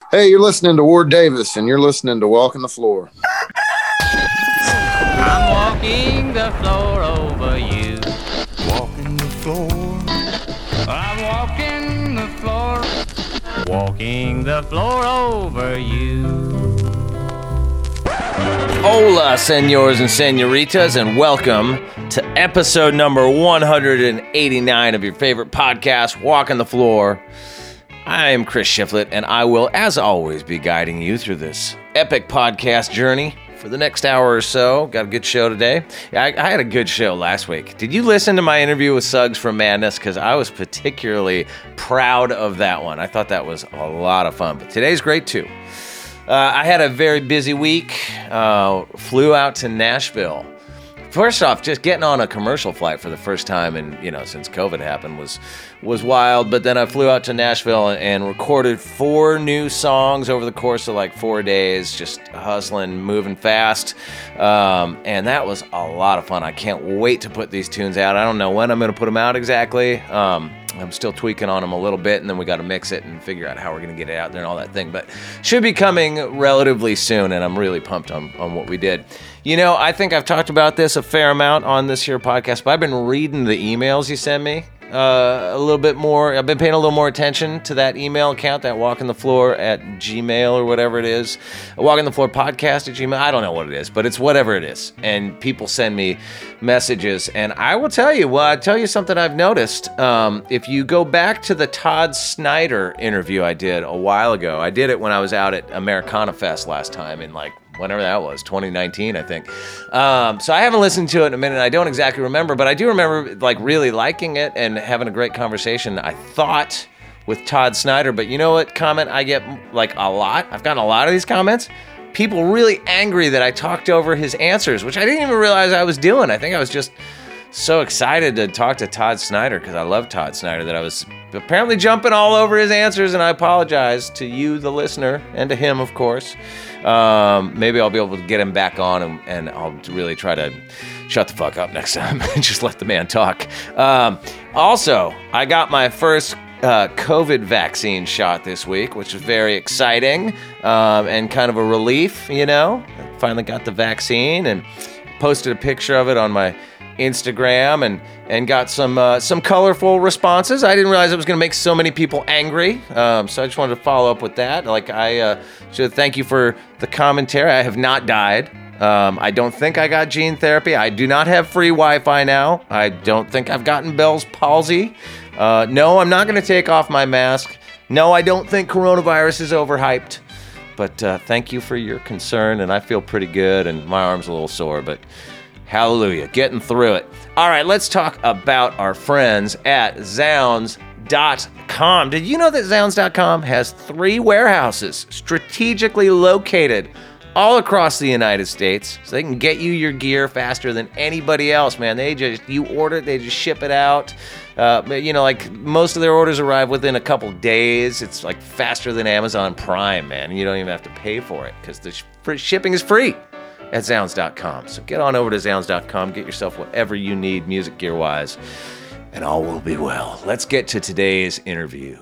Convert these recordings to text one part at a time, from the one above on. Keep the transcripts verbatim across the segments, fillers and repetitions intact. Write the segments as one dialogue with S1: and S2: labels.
S1: Hey, you're listening to Ward Davis, and you're listening to Walking the Floor.
S2: I'm walking the floor over you.
S3: Walking the floor.
S2: I'm walking the floor. Walking the floor over you.
S4: Hola, senors and senoritas, and welcome to episode number one hundred eighty-nine of your favorite podcast, Walking the Floor. I am Chris Shiflett, and I will, as always, be guiding you through this epic podcast journey for the next hour or so. Got a good show today. I, I had a good show last week. Did you listen to my interview with Suggs from Madness? Because I was particularly proud of that one. I thought that was a lot of fun, but today's great too. Uh, I had a very busy week. Uh, flew out to Nashville. First off, just getting on a commercial flight for the first time, and you know, since COVID happened, was was wild. But then I flew out to Nashville and, and recorded four new songs over the course of like four days, just hustling, moving fast, um, and that was a lot of fun. I can't wait to put these tunes out. I don't know when I'm going to put them out exactly. Um, I'm still tweaking on them a little bit, and then we got to mix it and figure out how we're going to get it out there and all that thing. But should be coming relatively soon, and I'm really pumped on, on what we did. You know, I think I've talked about this a fair amount on this here podcast, but I've been reading the emails you send me uh, a little bit more. I've been paying a little more attention to that email account, that Walking the Floor at Gmail or whatever it is. Walking the Floor podcast at Gmail. I don't know what it is, but it's whatever it is. And people send me messages, and I will tell you, well, I'll tell you something I've noticed. Um, if you go back to the Todd Snyder interview I did a while ago, I did it when I was out at Americana Fest last time in like, whenever that was, twenty nineteen, I think. Um, so I haven't listened to it in a minute. I don't exactly remember, but I do remember like really liking it and having a great conversation, I thought, with Todd Snyder. But you know what comment I get like a lot? I've gotten a lot of these comments. People really angry that I talked over his answers, which I didn't even realize I was doing. I think I was just so excited to talk to Todd Snyder because I love Todd Snyder that I was apparently jumping all over his answers, and I apologize to you, the listener, and to him, of course. Um, maybe I'll be able to get him back on, and, and I'll really try to shut the fuck up next time and just let the man talk. Um, also, I got my first uh, COVID vaccine shot this week, which was very exciting um, and kind of a relief, you know. I finally got the vaccine and posted a picture of it on my Instagram and and got some uh, some colorful responses. I didn't realize it was going to make so many people angry, um, so I just wanted to follow up with that. Like I uh, should thank you for the commentary. I have not died. Um, I don't think I got gene therapy. I do not have free Wi-Fi now. I don't think I've gotten Bell's palsy. Uh, no, I'm not going to take off my mask. No, I don't think coronavirus is overhyped. But uh, thank you for your concern, and I feel pretty good, and my arm's a little sore, but hallelujah, getting through it. All right, let's talk about our friends at Zounds dot com. Did you know that Zounds dot com has three warehouses strategically located all across the United States, so they can get you your gear faster than anybody else, man. They just, you order it, they just ship it out. Uh, you know, like most of their orders arrive within a couple days. It's like faster than Amazon Prime, man. You don't even have to pay for it because the sh- shipping is free at Zounds dot com. So get on over to Zounds dot com, get yourself whatever you need music gear wise, and all will be well. Let's get to today's interview.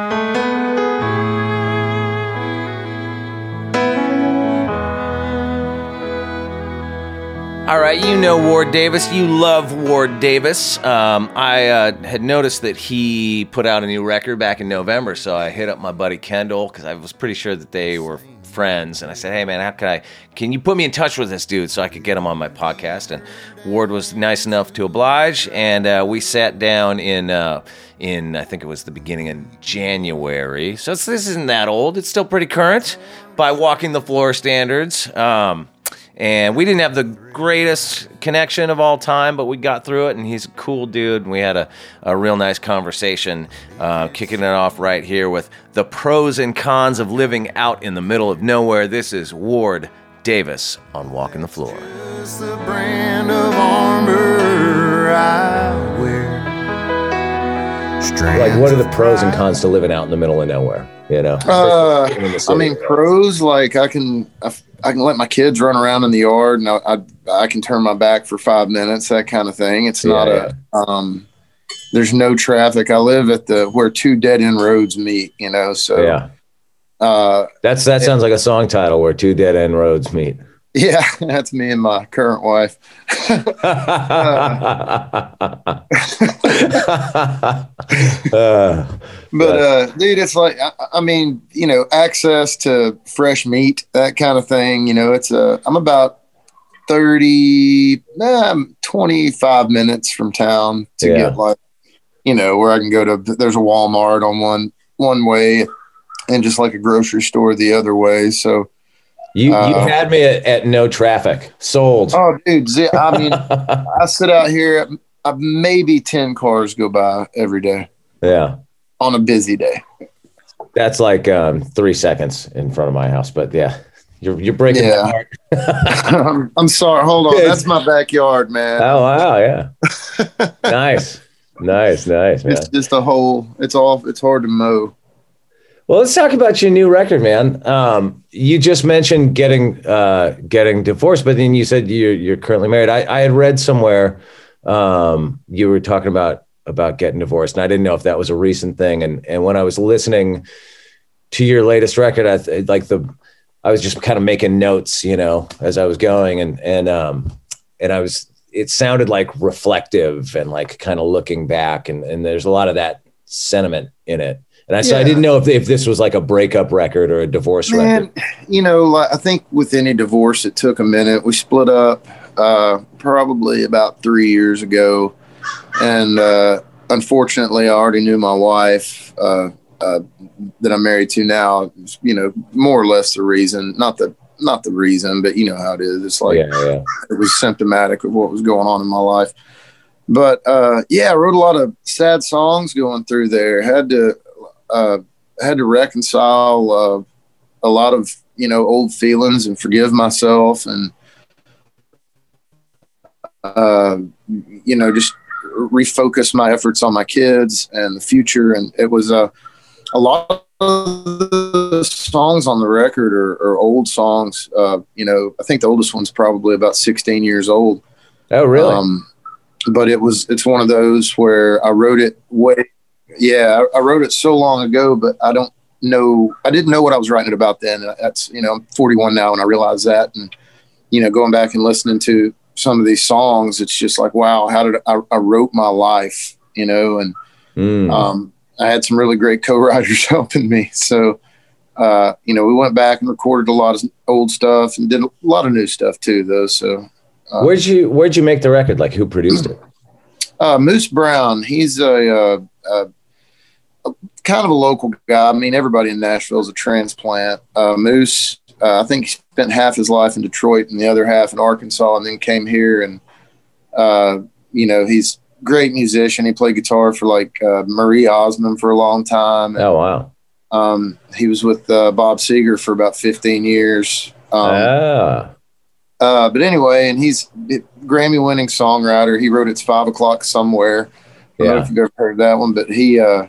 S4: All right, you know Ward Davis. You love Ward Davis. Um, I uh, had noticed that he put out a new record back in November, so I hit up my buddy Kendall because I was pretty sure that they were friends, and I said, hey man, how can I can you put me in touch with this dude so I could get him on my podcast? And Ward was nice enough to oblige, and uh, we sat down in uh, in I think it was the beginning of January, so it's, this isn't that old. It's still pretty current by Walking the Floor standards. Um, And we didn't have the greatest connection of all time, but we got through it, and he's a cool dude, and we had a, a real nice conversation, uh, kicking it off right here with the pros and cons of living out in the middle of nowhere. This is Ward Davis on Walking the Floor.
S3: Just the brand of armor I wear.
S4: Like, what are the pros and cons to living out in the middle of nowhere, you know?
S1: Uh, I mean, pros, like I can... I, I can let my kids run around in the yard, and I, I I can turn my back for five minutes, that kind of thing. It's not yeah, a yeah. um. There's no traffic. I live at the where two dead end roads meet, you know. So
S4: yeah.
S1: Uh,
S5: That's that sounds like a song title where two dead end roads meet.
S1: yeah, that's me and my current wife.
S5: uh,
S1: But uh, dude, it's like I, I mean, you know, access to fresh meat, that kind of thing. You know, it's a. I'm about thirty, nah, twenty-five minutes from town to
S5: Yeah.
S1: get like, you know, where I can go to. There's a Walmart on one one way, and just like a grocery store the other way. So
S5: you you
S1: Uh,
S5: had me at, at no traffic. Sold.
S1: oh, dude, zi- I mean, I sit out here. Uh, maybe ten cars go by every day
S5: Yeah.
S1: on a busy day.
S5: That's like um, three seconds in front of my house. But yeah, you're you're breaking
S1: Yeah.
S5: my heart.
S1: I'm, I'm sorry. Hold on. That's my backyard, man.
S5: Oh wow, yeah. Nice. Nice, nice, man.
S1: It's just a whole. It's all. It's hard to mow.
S5: Well, let's talk about your new record, man. Um, you just mentioned getting uh, getting divorced, but then you said you're you're currently married. I, I had read somewhere um, you were talking about about getting divorced, and I didn't know if that was a recent thing. And and when I was listening to your latest record, I th- like the I was just kind of making notes, you know, as I was going, and and um, and I was. It sounded like reflective and like kind of looking back, and and there's a lot of that sentiment in it. And I, so I
S1: Yeah.
S5: didn't know if, if this was like a breakup record or a divorce
S1: Man,
S5: record.
S1: you know, like, I think with any divorce, it took a minute. We split up uh, probably about three years ago, and uh, unfortunately, I already knew my wife uh, uh, that I'm married to now. You know, more or less the reason, not the not the reason, but you know how it is. It's like
S5: yeah, yeah.
S1: it was symptomatic of what was going on in my life. But uh, yeah, I wrote a lot of sad songs going through there. Had to uh, had to reconcile uh, a lot of you know old feelings and forgive myself, and uh, you know just refocus my efforts on my kids and the future. And it was a a lot of the songs on the record are, are old songs. Uh, you know, I think the oldest one's probably about sixteen years old.
S5: Oh, really?
S1: Um, but it was, it's one of those where I wrote it way, yeah, I, I wrote it so long ago, but I don't know, I didn't know what I was writing it about then. That's, you know, I'm forty-one now and I realize that. And, you know, going back and listening to some of these songs, it's just like, wow, how did I, I wrote my life, you know, and,
S5: Mm.
S1: um, I had some really great co-writers helping me. So, uh, you know, we went back and recorded a lot of old stuff and did a lot of new stuff too, though. So, uh,
S5: where'd you Where'd you make the record? Like, who produced it?
S1: uh, Moose Brown, he's a, uh, uh, a kind of a local guy. I mean, everybody in Nashville is a transplant. Uh, Moose, uh, I think he spent half his life in Detroit and the other half in Arkansas, and then came here. And uh, you know, he's a great musician. He played guitar for like uh, Marie Osmond for a long time.
S5: Oh, wow.
S1: Um, he was with uh, Bob Seger for about fifteen years. Um,
S5: ah.
S1: uh, but anyway, and he's a Grammy-winning songwriter. He wrote "It's Five O'clock Somewhere." I don't know
S5: Yeah.
S1: if you've ever heard that one, but he uh,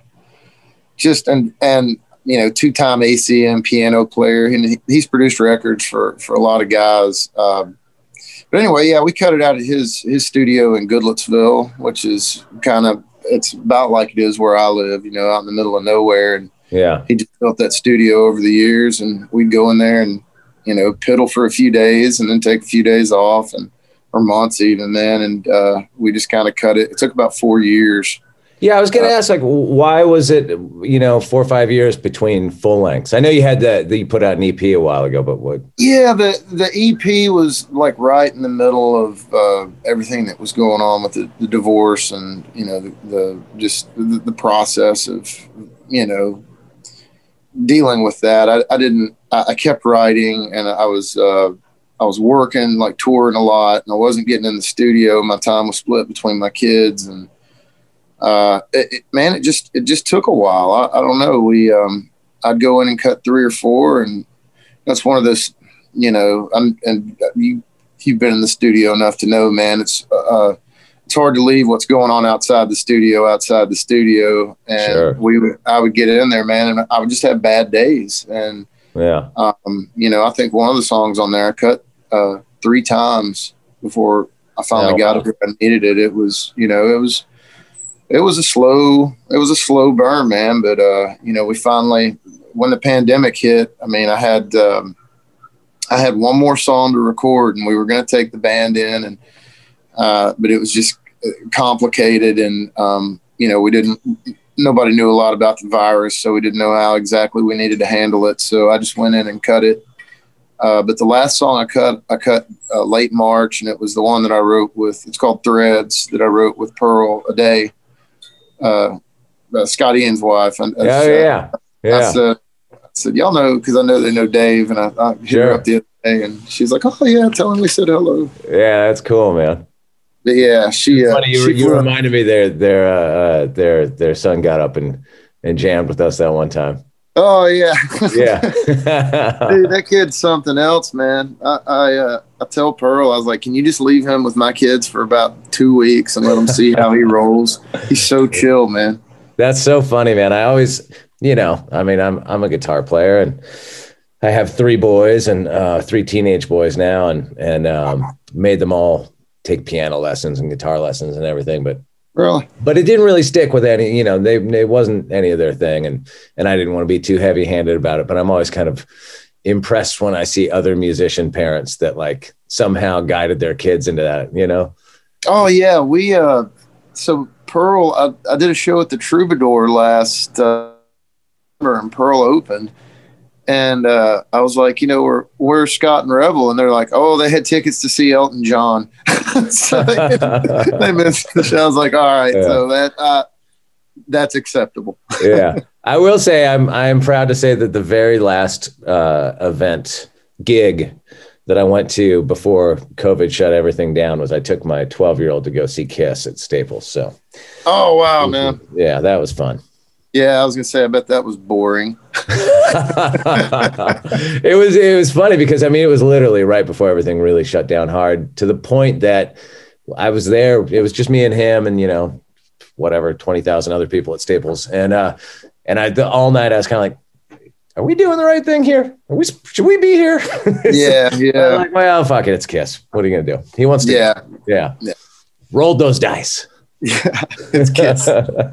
S1: just and and you know, two-time A C M piano player, and he, he's produced records for for a lot of guys. Um, but anyway, yeah, we cut it out at his his studio in Goodlettsville, which is kind of it's about like it is where I live, you know, out in the middle of nowhere. And
S5: Yeah.
S1: he just built that studio over the years, and we'd go in there and you know piddle for a few days, and then take a few days off, and or months even then, and uh, we just kind of cut it. It took about four years.
S5: Yeah, I was going to
S1: Uh,
S5: ask, like, why was it, you know, four or five years between full lengths? I know you had that, that you put out an E P a while ago, but what?
S1: Yeah, the the E P was like right in the middle of uh, everything that was going on with the, the divorce, and you know the, the just the, the process of you know dealing with that. I, I didn't. I, I kept writing, and I was uh, I was working, like touring a lot, and I wasn't getting in the studio. My time was split between my kids, and uh, it, it, man, it just it just took a while. I, I don't know. We um, I'd go in and cut three or four, and that's one of those, you know, I'm, and you, you've been in the studio enough to know, man, it's, uh, it's hard to leave what's going on outside the studio, outside the studio. And
S5: Sure.
S1: we would, I would get in there, man, and I would just have bad days. And,
S5: Yeah.
S1: um, you know, I think one of the songs on there I cut, uh, three times before I finally
S5: Oh,
S1: got
S5: wow.
S1: it where I needed it. It was, you know, it was, it was a slow, it was a slow burn, man. But, uh, you know, we finally, when the pandemic hit, I mean, I had, um, I had one more song to record and we were going to take the band in and, uh, but it was just complicated and, um, you know, we didn't, nobody knew a lot about the virus, so we didn't know how exactly we needed to handle it. So I just went in and cut it. Uh, but the last song I cut, I cut uh, late March, and it was the one that I wrote with, it's called Threads, that I wrote with Pearl a day, uh, uh, Scott Ian's wife. And,
S5: oh,
S1: uh,
S5: yeah. Yeah.
S1: I said, I said, y'all know, because I know they know Dave, and I, I hit
S5: Sure.
S1: her up the other day, and she's like, oh, yeah, tell him we said hello.
S5: Yeah, that's cool, man.
S1: But yeah, she, uh,
S5: Funny, you,
S1: she
S5: you
S1: flew-
S5: reminded me their their uh, uh, their their son got up and, and jammed with us that one time.
S1: Oh, yeah.
S5: Yeah.
S1: Dude, that kid's something else, man. I I, uh, I tell Pearl, I was like, can you just leave him with my kids for about two weeks and let him see how he rolls? He's so chill, man.
S5: That's so funny, man. I always, you know, I mean, I'm I'm a guitar player and I have three boys and uh, three teenage boys now, and and um, made them all take piano lessons and guitar lessons and everything, but
S1: Really?
S5: but it didn't really stick with any, you know, they, it wasn't any of their thing. And, and I didn't want to be too heavy handed about it, but I'm always kind of impressed when I see other musician parents that like somehow guided their kids into that, you know?
S1: Oh yeah. We, uh, so Pearl, I, I did a show at the Troubadour last, uh, summer, and Pearl opened. And uh, I was like, you know, we're, we're Scott and Rebel. And they're like, oh, they had tickets to see Elton John. So they, they missed the show. I was like, all right,
S5: Yeah.
S1: so that uh, that's acceptable.
S5: Yeah. I will say I'm I'm proud to say that the very last uh, event gig that I went to before COVID shut everything down was I took my twelve-year-old to go see Kiss at Staples. So,
S1: Oh, wow, man.
S5: yeah, that was fun.
S1: Yeah, I was going to say, I bet that was boring.
S5: it was it was funny because I mean it was literally right before everything really shut down hard, to the point that I was there. It was just me and him and, you know, whatever, twenty thousand other people at Staples. And uh and I the, all night I was kind of like, are we doing the right thing here? Are we should we be here?
S1: Yeah,
S5: I'm
S1: yeah.
S5: like, well, fuck it, it's Kiss. What are you gonna do? He wants to
S1: Yeah.
S5: yeah.
S1: Yeah.
S5: Rolled those dice.
S1: Yeah, it's Kiss.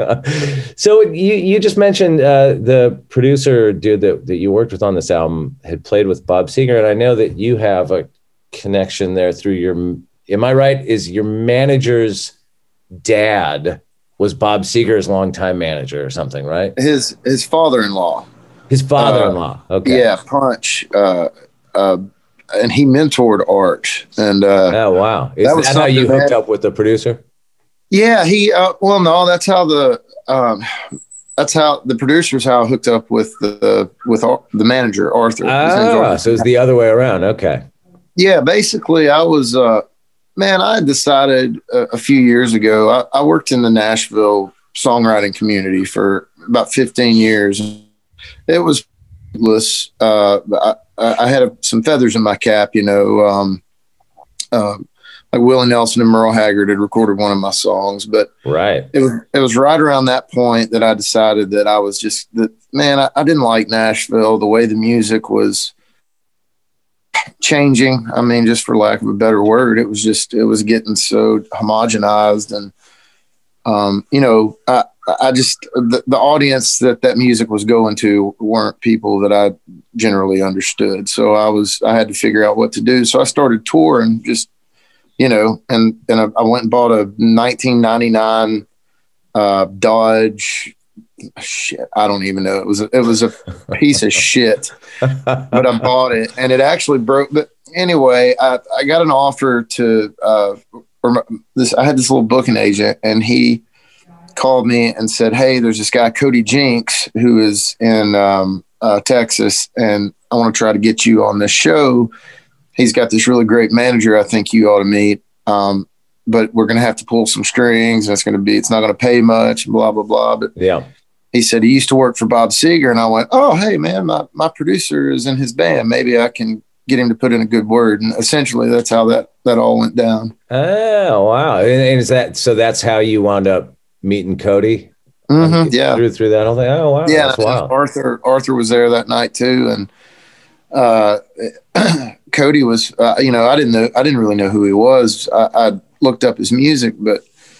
S5: So you you just mentioned uh, the producer dude that, that you worked with on this album had played with Bob Seger, and I know that you have a connection there through your. Am I right? Is your manager's dad was Bob Seger's longtime manager or something, right?
S1: His his father-in-law.
S5: His father-in-law. Okay.
S1: Yeah, Punch. Uh, uh, and he mentored Art. And uh,
S5: Oh wow! Is
S1: That
S5: that,
S1: was
S5: how you
S1: something
S5: hooked
S1: that-
S5: up with the producer?
S1: yeah, he. Uh, well, no, that's how the. Um, that's how the producer's how I hooked up with the with Ar- the manager Arthur. His name's
S5: Ah,
S1: Arthur.
S5: so it's the other way around. Okay.
S1: Yeah, basically, I was, uh, man, I had decided a, a few years ago, I, I worked in the Nashville songwriting community for about fifteen years. It was, uh, I, I had some feathers in my cap, you know, um, uh, like Willie Nelson and Merle Haggard had recorded one of my songs, but
S5: Right.
S1: it was, it was right around that point that I decided that I was just that, man, I, I didn't like Nashville, the way the music was changing. I mean, just for lack of a better word, it was just, it was getting so homogenized. And, um, you know, I, I just, the, the audience that that music was going to weren't people that I generally understood. So I was, I had to figure out what to do. So I started touring just, you know, and, and I, I went and bought a nineteen ninety-nine uh, Dodge. Shit, I don't even know. It was a, it was a piece of shit, but I bought it and it actually broke. But anyway, I, I got an offer to uh, or this. I had this little booking agent, and he called me and said, "Hey, there's this guy Cody Jinks who is in um, uh, Texas, and I want to try to get you on this show. He's got this really great manager. I think you ought to meet." Um, but we're going to have to pull some strings, and it's going to be, it's not going to pay much, and blah, blah, blah. But
S5: Yeah.
S1: he said he used to work for Bob Seger. And I went, oh, hey, man, my, my producer is in his band. Maybe I can get him to put in a good word. And essentially that's how that, that all went down.
S5: Oh, wow. And, and is that, so that's how you wound up meeting Cody?
S1: Mm-hmm, yeah.
S5: Through, through that whole thing? Oh, wow.
S1: Yeah.
S5: That's wild.
S1: Arthur, Arthur was there that night too. And, uh, Cody was, uh, you know, I didn't know, I didn't really know who he was. I, I looked up his music, but,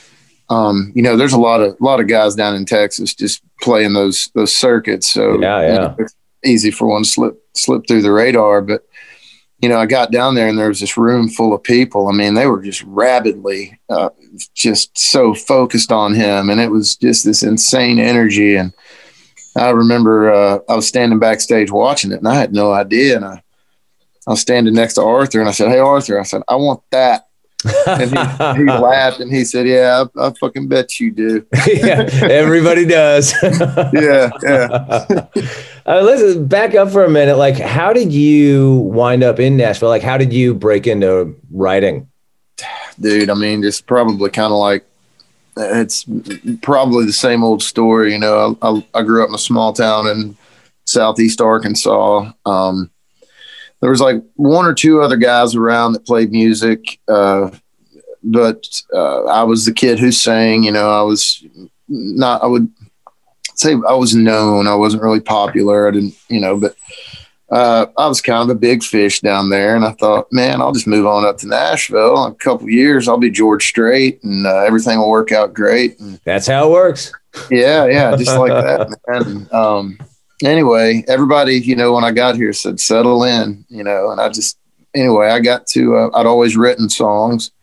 S1: um, you know, there's a lot of a lot of guys down in Texas just playing those those circuits. So
S5: Yeah,
S1: you
S5: yeah.
S1: know, it's easy for one to slip slip through the radar. But you know, I got down there and there was this room full of people. I mean, they were just rabidly, uh, just so focused on him, and it was just this insane energy. And I remember uh, I was standing backstage watching it, and I had no idea. And I, I was standing next to Arthur, and I said, "Hey, Arthur," I said, "I want that." And he, he laughed, and he said, "Yeah, I, I fucking bet you do."
S5: Yeah, everybody does.
S1: Yeah, yeah.
S5: Uh, listen, back up for a minute. Like, how did you wind up in Nashville? Like, how did you break into writing?
S1: Dude, I mean, just probably kind of like, it's probably the same old story. You know, I, I, I grew up in a small town in Southeast Arkansas. Um, there was like one or two other guys around that played music. Uh, but uh, I was the kid who sang. You know, I was not, I would say I was known. I wasn't really popular. I didn't, you know, but uh, I was kind of a big fish down there. And I thought, man, I'll just move on up to Nashville. In a couple of years, I'll be George Strait, and uh, everything will work out great. And
S5: That's how it works.
S1: yeah, yeah, just like that, man. And, um, anyway, everybody, you know, when I got here said, settle in, you know, and I just, anyway, I got to, uh, I'd always written songs.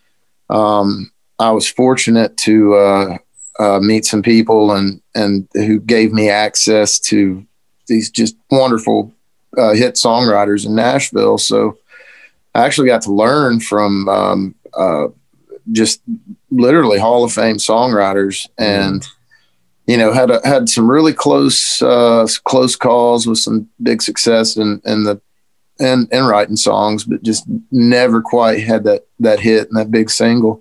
S1: Um, I was fortunate to, uh, uh, meet some people and, and who gave me access to these just wonderful, uh, hit songwriters in Nashville. So I actually got to learn from, um, uh, just literally Hall of Fame songwriters, and, you know, had a, had some really close, uh, close calls with some big success in, in the, and, and writing songs, but just never quite had that, that hit and that big single.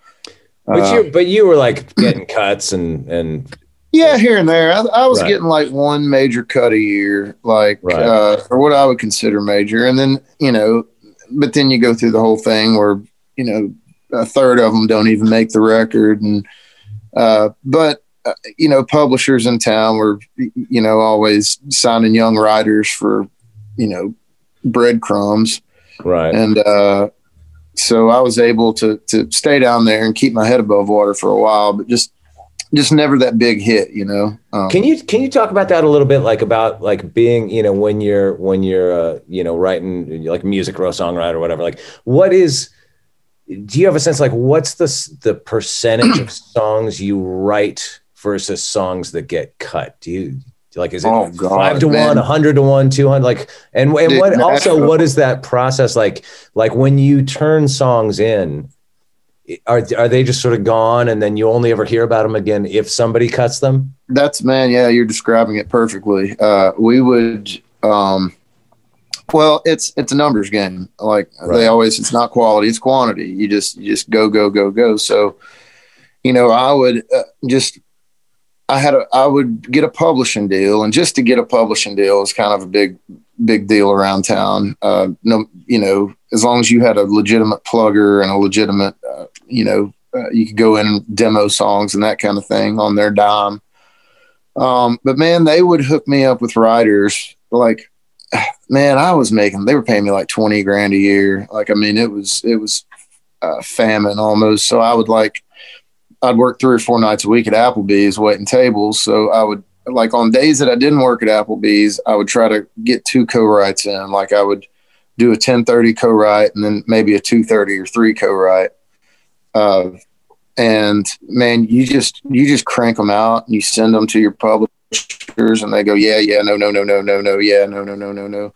S5: But
S1: Uh,
S5: you, but you were like getting cuts and, and
S1: yeah, here and there. I, I was
S5: Right.
S1: getting like one major cut a year, like,
S5: Right.
S1: uh, or what I would consider major. And then, you know, but then you go through the whole thing where, you know, a third of them don't even make the record. And, uh, but, uh, you know, publishers in town were, you know, always signing young writers for, you know, breadcrumbs.
S5: right.
S1: And, uh, so I was able to, to stay down there and keep my head above water for a while, but just, just never that big hit, you know? Um,
S5: Can you can you talk about that a little bit, like about like being, you know, when you're when you're uh, you know, writing like music or a songwriter or whatever, like what is, do you have a sense like what's the s- the percentage of songs you write versus songs that get cut? Do you like, is it
S1: Oh, God,
S5: five to
S1: man.
S5: one, a hundred to one, two hundred? Like, and, and
S1: Dude,
S5: what also
S1: Nashville-
S5: what is that process like? Like when you turn songs in, are are they just sort of gone and then you only ever hear about them again if somebody cuts them?
S1: That's, man, yeah, you're describing it perfectly. Uh, we would, um, well, it's it's a numbers game. Like
S5: Right.
S1: they always, it's not quality, it's quantity. You just you just go go go go. So, you know, I would uh, just, I had a, I would get a publishing deal, and just to get a publishing deal is kind of a big big deal around town. Uh, no, you know, as long as you had a legitimate plugger and a legitimate, uh, you know, uh, you could go in and demo songs and that kind of thing on their dime. Um, but man, they would hook me up with writers. Like, man, I was making, they were paying me like twenty grand a year. Like, I mean, it was, it was uh, famine almost. So I would like, I'd work three or four nights a week at Applebee's waiting tables. So I would, like, on days that I didn't work at Applebee's, I would try to get two co-writes in. Like I would do a ten thirty co-write and then maybe a two thirty or three co-write. Uh, and man, you just, you just crank them out and you send them to your publishers and they go, yeah, yeah, no, no, no, no, no, no. Yeah, no, no, no, no, no.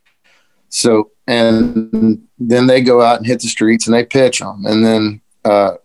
S1: So, and then they go out and hit the streets and they pitch them. And then, uh,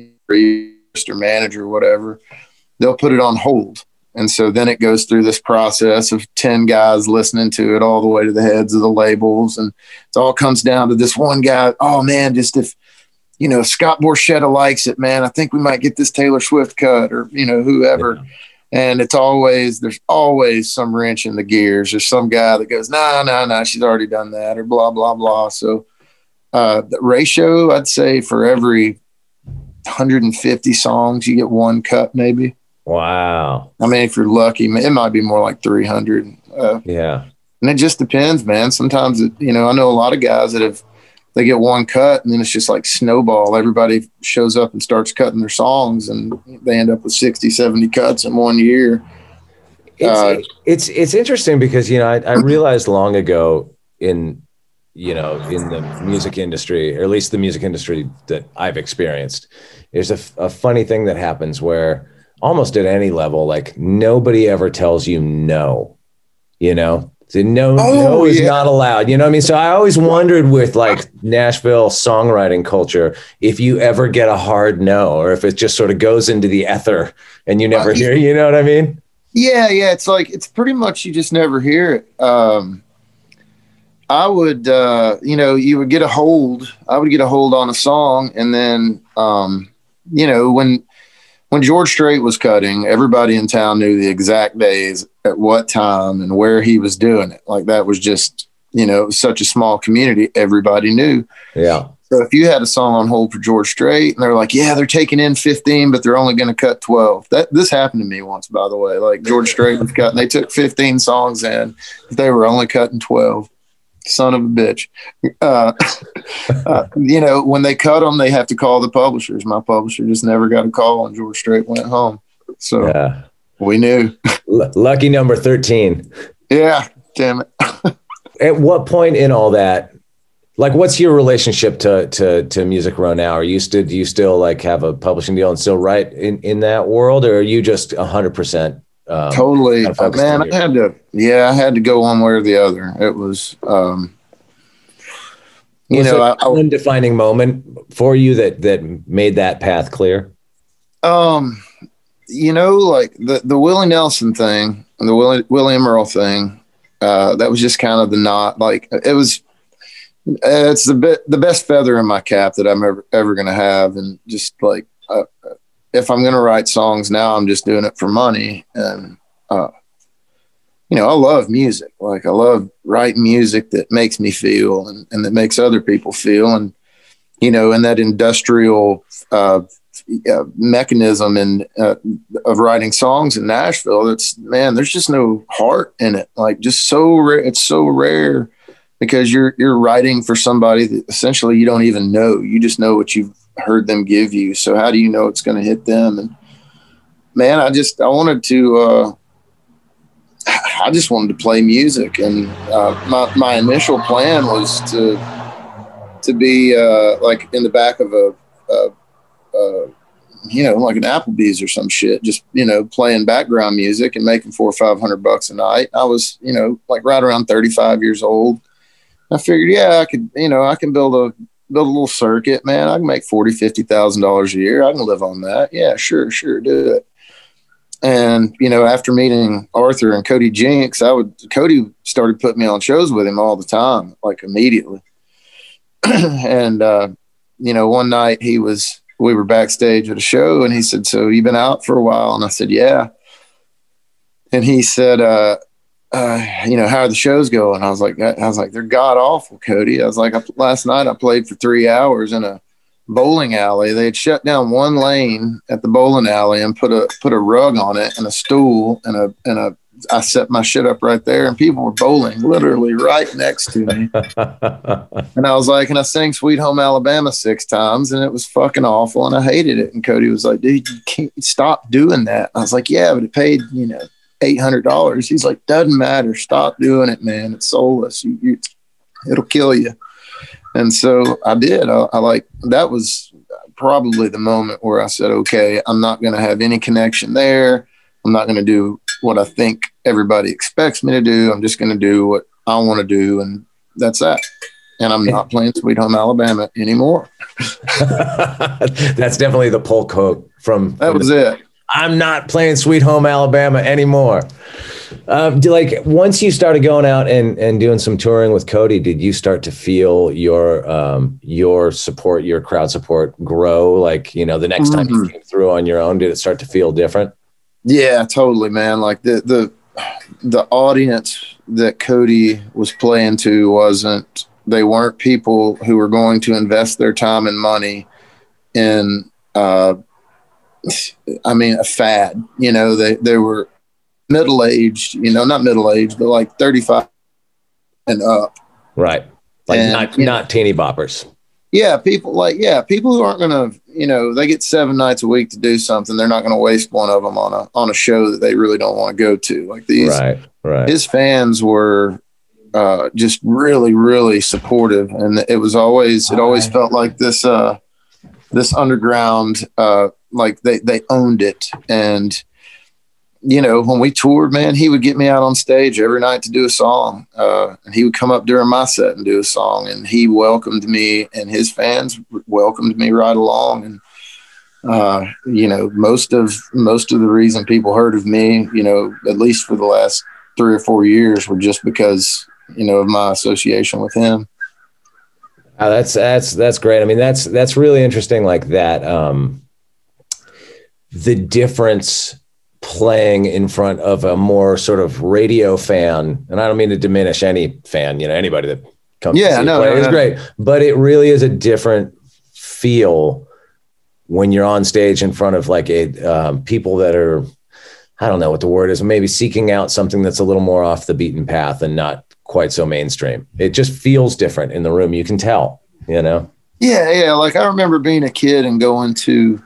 S1: or manager, whatever, they'll put it on hold. And so then it goes through this process of ten guys listening to it all the way to the heads of the labels. And it all comes down to this one guy. Oh man, just if, you know, if Scott Borchetta likes it, man, I think we might get this Taylor Swift cut, or, you know, whoever. Yeah. And it's always, there's always some wrench in the gears. There's some guy that goes, nah, nah, nah, she's already done that, or blah, blah, blah. So uh, the ratio, I'd say for every one hundred fifty songs, you get one cut maybe.
S5: Wow.
S1: I mean, if you're lucky, it might be more like three hundred. Uh,
S5: yeah.
S1: And it just depends, man. Sometimes, it, you know, I know a lot of guys that have they get one cut, and then it's just like snowball. Everybody shows up and starts cutting their songs, and they end up with sixty, seventy cuts in one year.
S5: It's,
S1: Uh,
S5: it's, it's interesting because, you know, I, I realized long ago in, you know, in the music industry, or at least the music industry that I've experienced, there's a, a funny thing that happens where almost at any level, like nobody ever tells you no, you know, so no,
S1: Oh,
S5: no is
S1: yeah.
S5: not allowed. You know what I mean? So I always wondered with like Nashville songwriting culture, if you ever get a hard no, or if it just sort of goes into the ether and you never
S1: Uh,
S5: hear, you know what I mean?
S1: Yeah, yeah. It's like it's pretty much you just never hear it. Um, I would, uh, you know, you would get a hold. I would get a hold on a song, and then, um, you know, when when George Strait was cutting, everybody in town knew the exact days, at what time, and where he was doing it. Like that was just, you know, it was such a small community. Everybody knew.
S5: Yeah.
S1: So if you had a song on hold for George Strait and they're like, yeah, they're taking in fifteen, but they're only going to cut twelve. That this happened to me once, by the way. Like George Strait was cutting, they took fifteen songs in, but they were only cutting twelve. Son of a bitch. Uh, uh, you know, when they cut them, they have to call the publishers. My publisher just never got a call, and George Strait went home. So
S5: Yeah.
S1: we knew.
S5: L- lucky number thirteen.
S1: Yeah, damn it.
S5: At what point in all that, like, what's your relationship to to to Music Row now? Are you still do you still like have a publishing deal and still write in in that world, or are you just a hundred percent?
S1: Totally,
S5: kind of focused
S1: man.
S5: on
S1: I had to, yeah, I had to go one way or the other. It was, um, you
S5: Was
S1: know,
S5: there
S1: I, I,
S5: one defining moment for you that that made that path clear?
S1: um, you know, like the the Willie Nelson thing, the Willie William Earl thing. Uh, that was just kind of the knot. Like it was, it's the bit the best feather in my cap that I'm ever ever gonna have, and just like. Uh, if I'm going to write songs now, I'm just doing it for money. And, uh, you know, I love music. Like I love writing music that makes me feel and, and that makes other people feel. And, you know, and that industrial, uh, uh mechanism and, uh, of writing songs in Nashville, it's, man, there's just no heart in it. Like just so rare. It's so rare because you're, you're writing for somebody that essentially you don't even know. You just know what you've heard them give you. So how do you know it's going to hit them? And man, I just, I wanted to, uh, I just wanted to play music. And, uh, my, my initial plan was to, to be, uh, like in the back of a, uh, uh, you know, like an Applebee's or some shit, just, you know, playing background music and making four or five hundred bucks a night. I was, you know, like right around thirty-five years old. I figured, yeah, I could, you know, I can build a, build a little circuit, man. I can make forty, fifty thousand dollars a year. I can live on that. Yeah, sure, sure, do it. And you know, after meeting Arthur and Cody Jinks, I would Cody started putting me on shows with him all the time, like immediately. and uh, you know, one night he was, we were backstage at a show, and he said, "So you've been out for a while?" And I said, "Yeah." And he said, uh, Uh, you know, how are the shows going? I was like, I was like, they're god awful, Cody. I was like, I, last night I played for three hours in a bowling alley. They had shut down one lane at the bowling alley and put a put a rug on it and a stool and a and a. I set my shit up right there, and people were bowling literally right next to me. And I was like, and I sang "Sweet Home Alabama" six times, and it was fucking awful, and I hated it. And Cody was like, "Dude, you can't stop doing that." I was like, "Yeah, but it paid, you know, eight hundred dollars. He's like, "Doesn't matter. Stop doing it, man. It's soulless. You, you, it'll kill you." And so I did. I, I like, that was probably the moment where I said, okay, I'm not going to have any connection there. I'm not going to do what I think everybody expects me to do. I'm just going to do what I want to do. And that's that. And I'm not playing "Sweet Home Alabama" anymore.
S5: That's definitely the pull quote from,
S1: That
S5: from
S1: was
S5: the-
S1: it.
S5: I'm not playing "Sweet Home Alabama" anymore. Um, do, like once you started going out and, and doing some touring with Cody, did you start to feel your um, your support, your crowd support grow? Like, you know, the next time
S1: Mm-hmm.
S5: you came through on your own, did it start to feel different?
S1: Yeah, totally, man. Like the the the audience that Cody was playing to wasn't, they weren't people who were going to invest their time and money in uh I mean a fad. You know, they they were middle aged, you know, not middle aged, but like thirty-five and up.
S5: Right. Like
S1: And,
S5: not
S1: you
S5: not teeny boppers.
S1: Yeah, people like yeah, people who aren't gonna, you know, they get seven nights a week to do something. They're not gonna waste one of them on a on a show that they really don't want to go to. Like these,
S5: Right, right.
S1: his fans were uh, just really, really supportive, and it was always it always felt like this uh, this underground, uh, like they they owned it. And you know, when we toured, man, he would get me out on stage every night to do a song. Uh, and he would come up during my set and do a song, and he welcomed me, and his fans welcomed me right along. And, uh, you know, most of, most of the reason people heard of me, you know, at least for the last three or four years were just because, you know, of my association with him.
S5: Oh, that's, that's, that's great. I mean, that's, that's really interesting. Like that, um, the difference playing in front of a more sort of radio fan, and I don't mean to diminish any fan, you know, anybody that comes
S1: yeah,
S5: to see
S1: no,
S5: play
S1: no,
S5: is
S1: no.
S5: great, but it really is a different feel when you're on stage in front of like a um, people that are, I don't know what the word is, maybe seeking out something that's a little more off the beaten path and not quite so mainstream. It just feels different in the room. You can tell, you know?
S1: Yeah. Yeah. Like I remember being a kid and going to,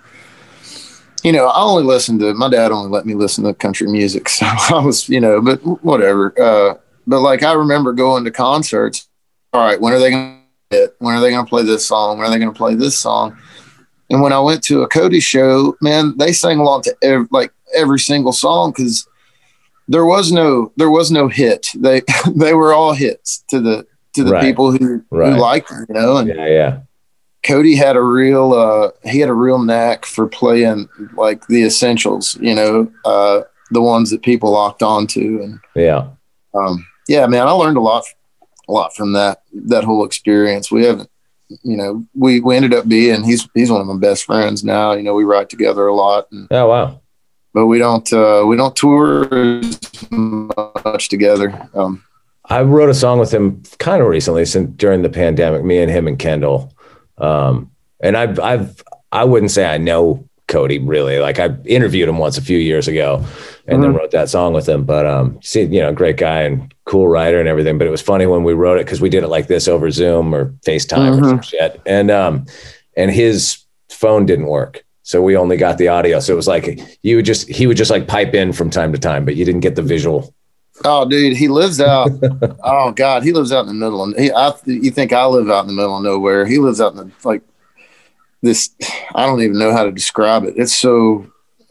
S1: you know, I only listened to, my dad only let me listen to country music. So I was, you know, but whatever. Uh, but like, I remember going to concerts. All right, when are they going to hit? When are they going to play this song? When are they going to play this song? And when I went to a Cody show, man, they sang along to every, like every single song. Cause there was no, there was no hit. They, they were all hits to the, to the
S5: Right.
S1: people who,
S5: Right.
S1: who liked them, you know? And
S5: Yeah. Yeah.
S1: Cody had a real uh he had a real knack for playing like the essentials, you know, uh the ones that people locked onto. And
S5: Yeah.
S1: um yeah, man, I learned a lot a lot from that that whole experience. We haven't, you know, we we ended up being he's he's one of my best friends now. You know, we write together a lot, and,
S5: Oh, wow.
S1: but we don't uh we don't tour as much together. Um
S5: I wrote a song with him kind of recently, since during the pandemic, me and him and Kendall. Um, and I've, I've, I wouldn't say I know Cody really. Like I interviewed him once a few years ago and mm-hmm. then wrote that song with him, but, um, see, you know, great guy and cool writer and everything. But it was funny when we wrote it, cause we did it like this over Zoom or FaceTime mm-hmm. or some shit. And, um, and his phone didn't work. So we only got the audio. So it was like, you would just, he would just like pipe in from time to time, but you didn't get the visual.
S1: Oh, dude, he lives out. oh, God, he lives out in the middle. And he, I, you think I live out in the middle of nowhere? He lives out in the like this. I don't even know how to describe it. It's so.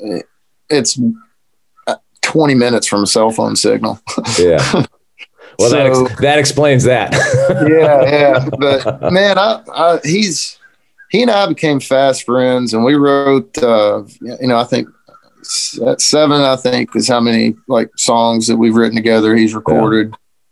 S1: It's twenty minutes from a cell phone signal.
S5: Yeah. Well, so, that ex- that explains that.
S1: yeah, yeah. But man, I, I he's he and I became fast friends, and we wrote. Uh, you know, I think. Seven, I think, is how many like songs that we've written together. He's recorded.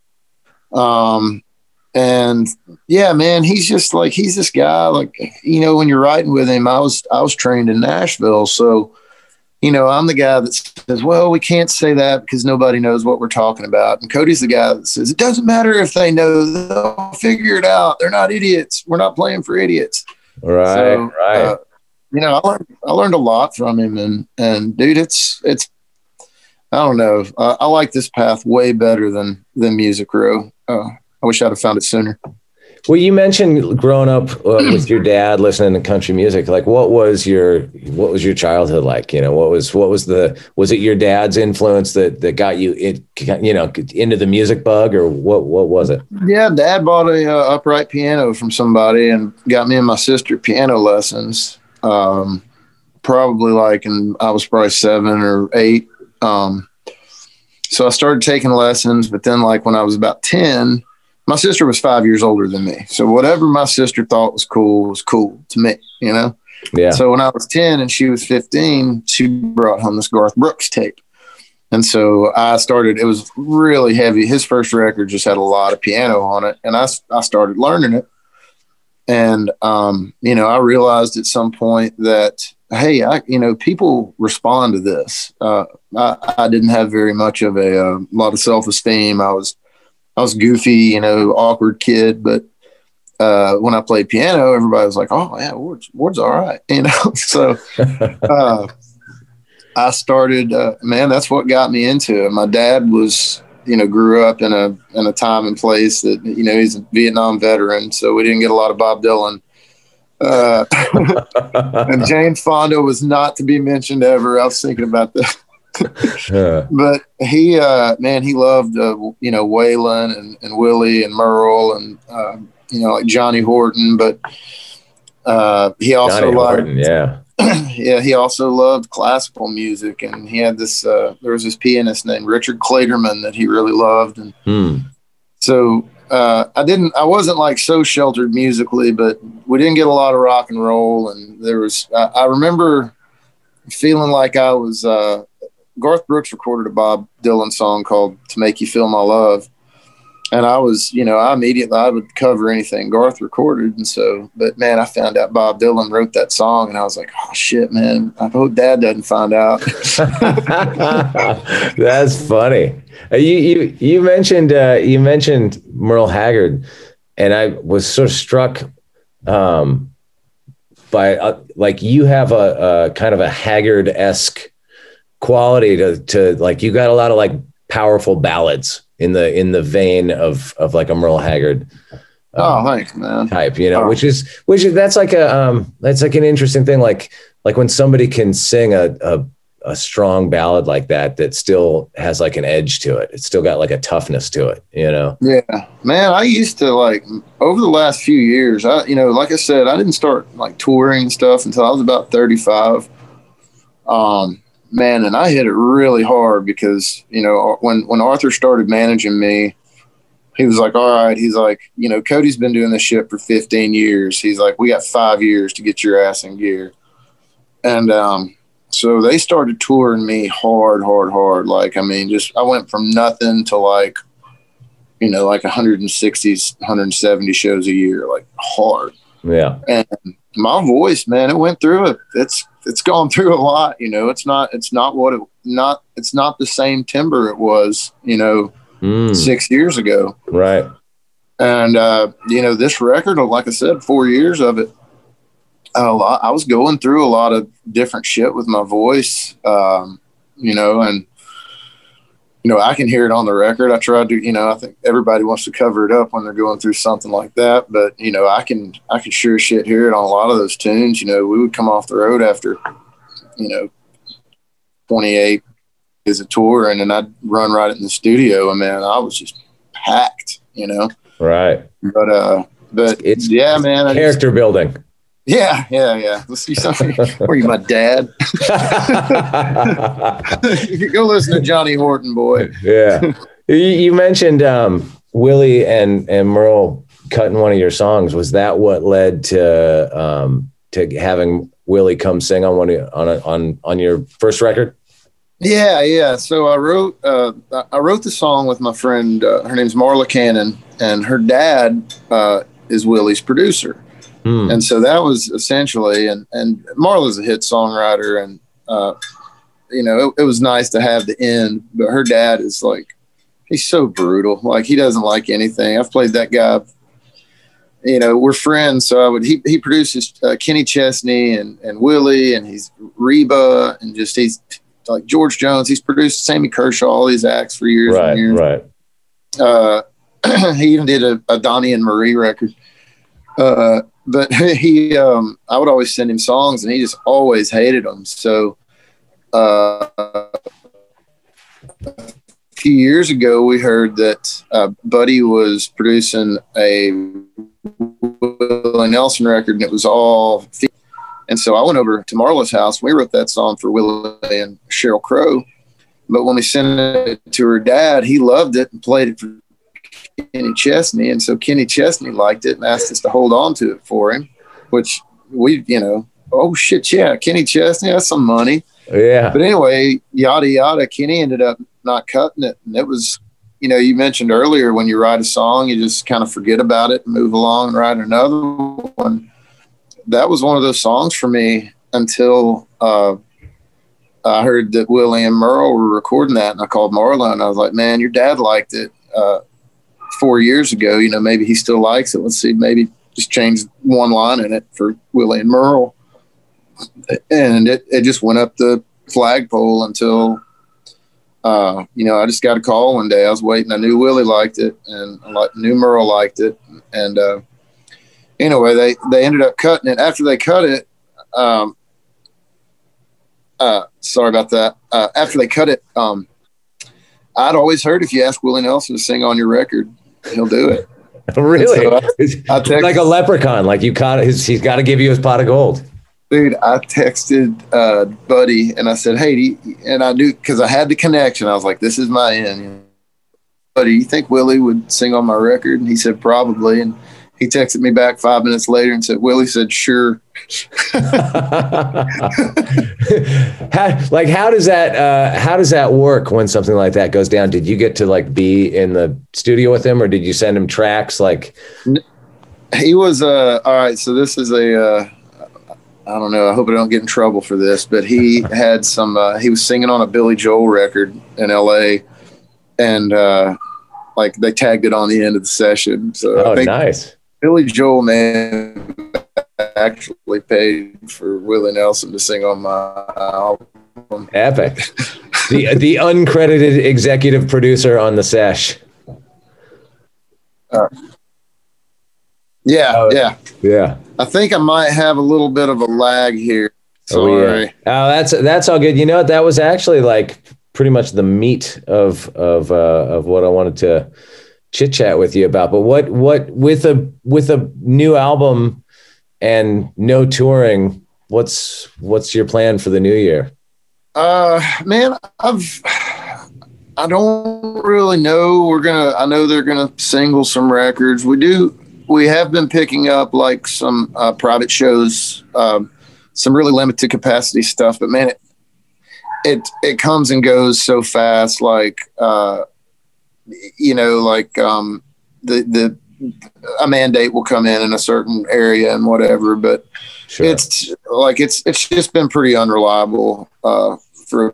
S1: Yeah. Um, and yeah, man, he's just like, he's this guy, like, you know, when you're writing with him, I was, I was trained in Nashville. So, you know, I'm the guy that says, well, we can't say that because nobody knows what we're talking about. And Cody's the guy that says, it doesn't matter if they know, they'll figure it out. They're not idiots. We're not playing for idiots.
S5: Right. So, right. Uh,
S1: You know, I learned I learned a lot from him, and and dude, it's it's I don't know. Uh, I like this path way better than than Music Row. Uh, I wish I'd have found it sooner.
S5: Well, you mentioned growing up uh, with your dad listening to country music. Like, what was your what was your childhood like? You know, what was what was the was it your dad's influence that that got you it you know into the music bug, or what what was it?
S1: Yeah, Dad bought a uh, upright piano from somebody and got me and my sister piano lessons. Um, probably like, and I was probably seven or eight. Um, so I started taking lessons, but then like when I was about ten, my sister was five years older than me. So whatever my sister thought was cool was cool to me, you know?
S5: Yeah.
S1: So when I was ten and she was fifteen, she brought home this Garth Brooks tape. And so I started, it was really heavy. His first record just had a lot of piano on it. And I, I started learning it. And, um, you know, I realized at some point that, hey, I, you know, people respond to this. Uh, I, I didn't have very much of a, a lot of self-esteem. I was, I was goofy, you know, awkward kid. But uh, when I played piano, everybody was like, oh, yeah, Ward's, Ward's all right. You know, so uh, I started, uh, man, that's what got me into it. My dad was, you know, grew up in a in a time and place that, you know, he's a Vietnam veteran, so we didn't get a lot of Bob Dylan. Uh, and Jane Fonda was not to be mentioned ever. I was thinking about that. Yeah. But he, uh, man, he loved, uh, you know, Waylon and, and Willie and Merle and, uh, you know, like Johnny Horton. But uh, he also
S5: Johnny
S1: loved,
S5: Horton, yeah.
S1: yeah, he also loved classical music. And he had this, uh, there was this pianist named Richard Clayderman that he really loved. And
S5: hmm.
S1: so uh, I didn't, I wasn't like so sheltered musically, but we didn't get a lot of rock and roll. And there was, uh, I remember feeling like I was, uh, Garth Brooks recorded a Bob Dylan song called "To Make You Feel My Love," and I was, you know, I immediately I would cover anything Garth recorded, and so, but man, I found out Bob Dylan wrote that song, and I was like, oh shit, man, I hope Dad doesn't find out.
S5: That's funny. Uh, you you you mentioned uh, you mentioned Merle Haggard, and I was sort of struck um, by uh, like you have a, a kind of a Haggard-esque quality to to like you got a lot of like powerful ballads in the in the vein of of like a Merle Haggard um,
S1: oh thanks man
S5: type, you know,
S1: oh.
S5: which is which is that's like a um that's like an interesting thing, like like when somebody can sing a, a a strong ballad like that that still has like an edge to it. It's still got like a toughness to it, you know.
S1: Yeah, man, I used to like over the last few years, I you know, like I said, I didn't start like touring and stuff until I was about thirty-five. um Man, and I hit it really hard because, you know, when, when Arthur started managing me, he was like, all right, he's like, you know, Cody's been doing this shit for fifteen years. He's like, we got five years to get your ass in gear. And um, so they started touring me hard, hard, hard. Like, I mean, just I went from nothing to like, you know, like one sixty, one seventy shows a year, like hard.
S5: Yeah.
S1: And my voice, man, it went through it. It's, it's gone through a lot, you know, it's not, it's not what it not, it's not the same timbre it was, you know, mm. six years ago.
S5: Right.
S1: And, uh, you know, this record, like I said, four years of it, a lot, I was going through a lot of different shit with my voice, um, you know, and, you know, I can hear it on the record. I tried to, you know, I think everybody wants to cover it up when they're going through something like that. But, you know, I can, I can sure shit hear it on a lot of those tunes. You know, we would come off the road after, you know, twenty-eight days of tour, and then I'd run right in the studio, and man, I was just packed, you know?
S5: Right.
S1: But, uh, but
S5: it's,
S1: yeah, man.
S5: Character just, building.
S1: Yeah, yeah, yeah. Let's see something. Were you my dad? Go listen to Johnny Horton, boy.
S5: Yeah. You, you mentioned um, Willie and and Merle cutting one of your songs. Was that what led to um, to having Willie come sing on one of, on a, on on your first record?
S1: Yeah, yeah. So I wrote uh, I wrote the song with my friend. Uh, her name's Marla Cannon, and her dad uh, is Willie's producer. Hmm. And so that was essentially, and, and Marla's a hit songwriter, and, uh, you know, it, it was nice to have the end, but her dad is like, he's so brutal. Like, he doesn't like anything. I've played that guy, you know, we're friends. So I would, he, he produces uh, Kenny Chesney and, and Willie, and he's Reba, and just, he's like George Jones. He's produced Sammy Kershaw, all these acts for years
S5: right,
S1: and years.
S5: Right.
S1: Uh, he even did a, a Donnie and Marie record. Uh, But he, um, I would always send him songs, and he just always hated them. So uh, a few years ago, we heard that uh, Buddy was producing a Willie Nelson record, and it was all. And so I went over to Marla's house. We wrote that song for Willie and Sheryl Crow. But when we sent it to her dad, he loved it and played it for Kenny Chesney, and so Kenny Chesney liked it and asked us to hold on to it for him, which we, you know, oh shit, yeah, Kenny Chesney, that's some money.
S5: Yeah.
S1: But anyway, yada yada, Kenny ended up not cutting it, and it was, you know, you mentioned earlier when you write a song, you just kind of forget about it and move along and write another one. That was one of those songs for me until uh, I heard that Willie and Merle were recording that, and I called Marla, and I was like, man, your dad liked it. Uh, four years ago, you know, maybe he still likes it. Let's see, maybe just change one line in it for Willie and Merle. And it, it just went up the flagpole until uh, you know, I just got a call one day. I was waiting. I knew Willie liked it, and I like, knew Merle liked it. And uh, anyway, they, they ended up cutting it. After they cut it, um, uh, sorry about that. Uh, after they cut it, um, I'd always heard if you ask Willie Nelson to sing on your record, he'll do it.
S5: Really?
S1: So I, I
S5: text, like a leprechaun. Like you caught his, he's got to give you his pot of gold.
S1: Dude, I texted uh, Buddy and I said, hey, do you, and I knew because I had the connection. I was like, this is my end. Buddy, you think Willie would sing on my record? And he said, probably. And he texted me back five minutes later and said, Willie said, sure.
S5: how, like, how does that, uh, how does that work when something like that goes down? Did you get to like be in the studio with him, or did you send him tracks? Like,
S1: he was, uh, all right. So this is a, uh, I don't know. I hope I don't get in trouble for this, but he had some, uh, he was singing on a Billy Joel record in L A, and uh, like they tagged it on the end of the session. So
S5: oh,
S1: I think
S5: nice.
S1: Billy Joel, man, actually paid for Willie Nelson to sing on my album.
S5: Epic. the the uncredited executive producer on the sesh.
S1: Uh, yeah,
S5: oh,
S1: yeah,
S5: yeah.
S1: I think I might have a little bit of a lag here. Sorry.
S5: Oh, yeah. oh that's that's all good. You know what? That was actually like pretty much the meat of of uh, of what I wanted to chit chat with you about. But what what with a with a new album and no touring, what's what's your plan for the new year?
S1: Uh, man, I've I don't really know. We're gonna. I know they're gonna single some records. We do. We have been picking up like some uh, private shows, um, some really limited capacity stuff. But man, it it it comes and goes so fast. Like uh, you know, like um, the the a mandate will come in in a certain area and whatever. But sure. it's like it's it's just been pretty unreliable uh, for.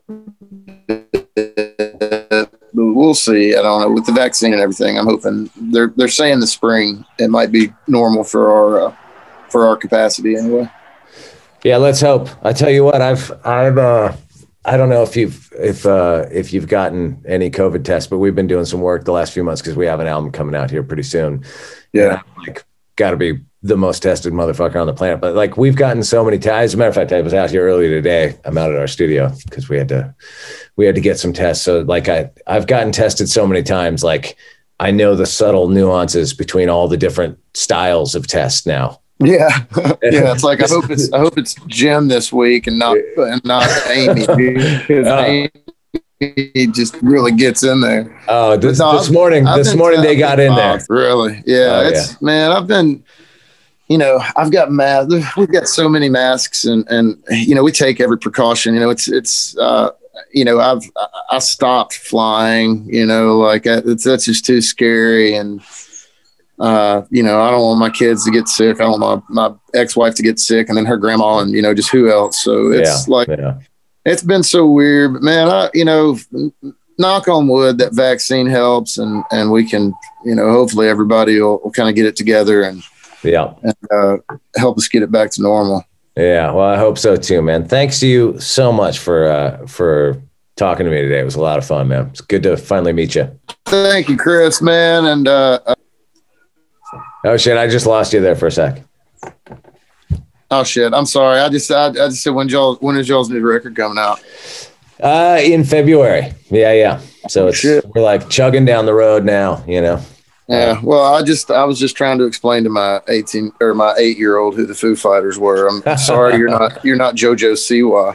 S1: We'll see. I don't know with the vaccine and everything. I'm hoping they're they're saying the spring it might be normal for our uh, for our capacity anyway.
S5: Yeah, let's hope. I tell you what, I've I've uh, I don't know if you've if uh, if you've gotten any COVID tests, but we've been doing some work the last few months because we have an album coming out here pretty soon.
S1: Yeah,
S5: and like got to be the most tested motherfucker on the planet. But like we've gotten so many tests. As a matter of fact, I was out here earlier today. I'm out at our studio because we had to we had to get some tests. So like I I've gotten tested so many times. Like I know the subtle nuances between all the different styles of tests now.
S1: Yeah, yeah. It's like I hope it's I hope it's Jim this week and not and not Amy because uh, Amy just really gets in there.
S5: Oh, this,
S1: no,
S5: this
S1: I've,
S5: morning
S1: I've
S5: this morning they got in there.
S1: Really? Yeah.
S5: Oh,
S1: it's
S5: yeah.
S1: man. I've been. You know, I've got masks. We've got so many masks, and and you know, we take every precaution. You know, it's it's uh, you know, I've I stopped flying. You know, like it's that's just too scary, and uh, you know, I don't want my kids to get sick. I don't want my, my ex-wife to get sick, and then her grandma, and you know, just who else. So it's
S5: yeah,
S1: like
S5: yeah.
S1: it's been so weird, but man, I you know, knock on wood, that vaccine helps, and and we can, you know, hopefully everybody will, will kind of get it together and.
S5: Yeah.
S1: And uh, help us get it back to normal.
S5: Yeah. Well, I hope so too, man. Thanks to you so much for, uh, for talking to me today. It was a lot of fun, man. It's good to finally meet you.
S1: Thank you, Chris, man. And, uh,
S5: oh shit. I just lost you there for a sec.
S1: Oh shit. I'm sorry. I just, I, I just said when y'all, when is y'all's new record coming out?
S5: Uh, in February. Yeah. Yeah. So
S1: oh,
S5: it's,
S1: shit.
S5: we're like chugging down the road now, you know?
S1: Yeah, well, I just I was just trying to explain to my eighteen or my eight year old who the Foo Fighters were. I'm sorry, you're not you're not JoJo Siwa.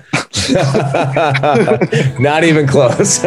S5: Not even close.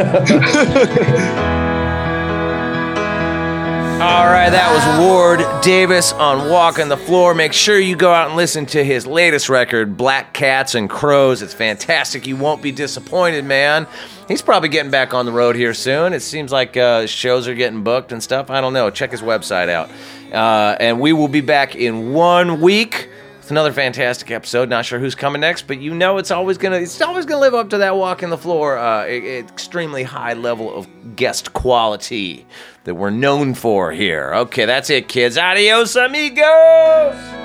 S4: All right, that was Ward Davis on Walking the Floor. Make sure you go out and listen to his latest record, Black Cats and Crows. It's fantastic. You won't be disappointed, man. He's probably getting back on the road here soon. It seems like uh, shows are getting booked and stuff. I don't know. Check his website out. Uh, and we will be back in one week with another fantastic episode. Not sure who's coming next, but you know it's always gonna it's always gonna live up to that Walking the Floor uh, extremely high level of guest quality that we're known for here. Okay, that's it, kids. Adios, amigos.